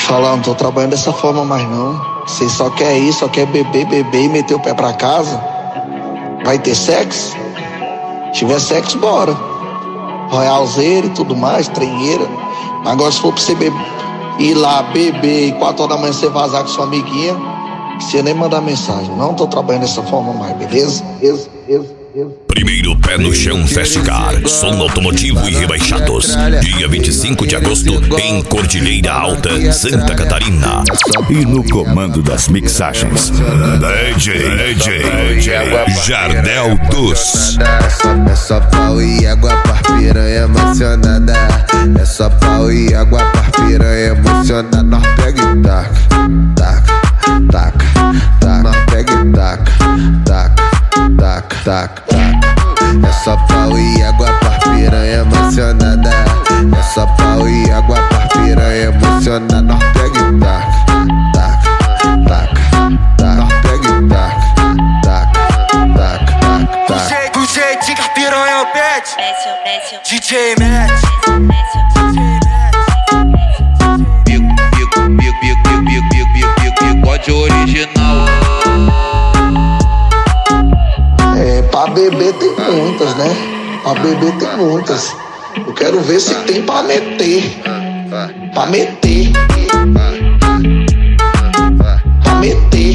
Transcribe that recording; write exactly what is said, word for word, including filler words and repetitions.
Te falar, não tô trabalhando dessa forma mais não. Você só quer ir, só quer beber, beber e meter o pé pra casa. Vai ter sexo? Se tiver sexo, bora. Royalzeira e tudo mais, trenheira. Agora se for pra você beber, ir lá beber e quatro horas da manhã você vazar com sua amiguinha, você nem mandar mensagem. Não tô trabalhando dessa forma mais, beleza? Beleza, beleza, beleza. Primeiro Pé no Chão Festicar, som automotivo e rebaixados. Dia vinte e cinco de agosto, em Cordilheira Alta, Santa Catarina. E no comando das mixagens, D J, D J, D J Jardel dos. É só pau e água pra piranha emocionada. É só pau e água pra piranha emocionada. Nós pega e taca, taca, taca, taca. Nós pega e taca, taca, taca, taca, taca. É só pau e água pra piranha emocionada. É só pau e água pra piranha emocionada. Nós pega e taca, taca, taca, taca. Nós pega e taca, taca, taca, taca, taca. Do jeitinho que a piranha pede, D J Matt. Bico, bico, bico, bico, bico, bico, bico, bigode original. É, pra beber tem muitas, né? Pra beber tem muitas. Eu quero ver se tem pra meter. Pra meter. Pra meter.